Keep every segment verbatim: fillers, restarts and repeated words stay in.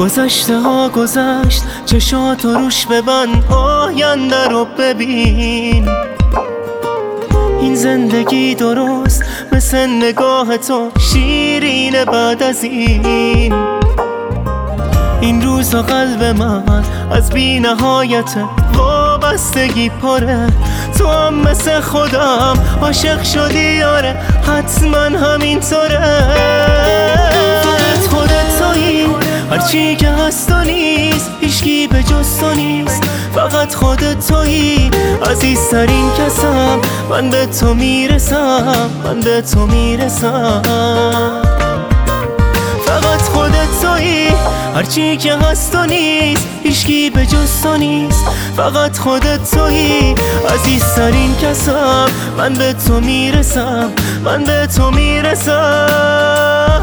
گذشته ها گذشت، چشاتو روش ببند، آینده رو ببین. این زندگی درست مثل نگاه تو شیرینه بعد از این. این روزا قلب من از بی نهایت وابستگی پره، تو هم مثل خودم عاشق شدی یاره، حتما همینطوره. فقط خودت تویی، هرچی که هست و نیست، هیچکی به جز تو نیست. فقط خودت تویی، عزیزترین کسم، من به تو میرسم، من به تو میرسم. فقط خودت تویی، هرچی که هست و نیست، هیچکی به جز تو نیست. فقط خودت تویی، عزیزترین کسم، من به تو میرسم، من به تو میرسم.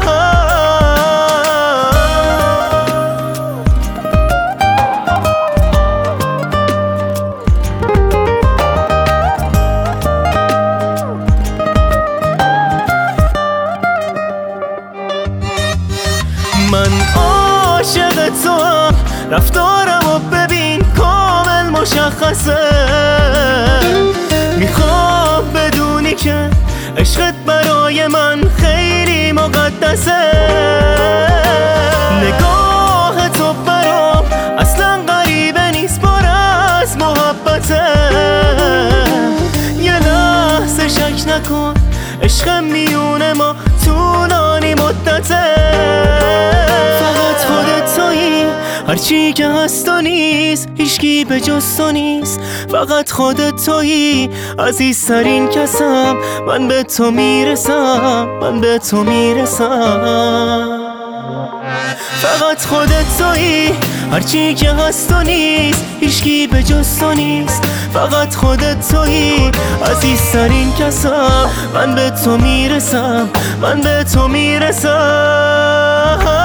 من عاشق تو هم، رفتارم و ببین کامل مشخصه. میخوام بدونی که عشقت برای من خیلی مقدسه. نگاه تو برام اصلا غریبه نیست، پر از محبته. یه لحظه شک نکن، عشق میونه ما طولانی مدته. هرچی که هست و نیست، هیچکی به جز تو نیست. فقط خودت تویی، عزیزترین کسم، من به تو میرسم، من به تو میرسم. فقط خودت تویی، هرچی که هست و نیست، هیچکی به جز تو نیست. فقط خودت تویی، عزیزترین کسم، من به تو میرسم، من به تو میرسم.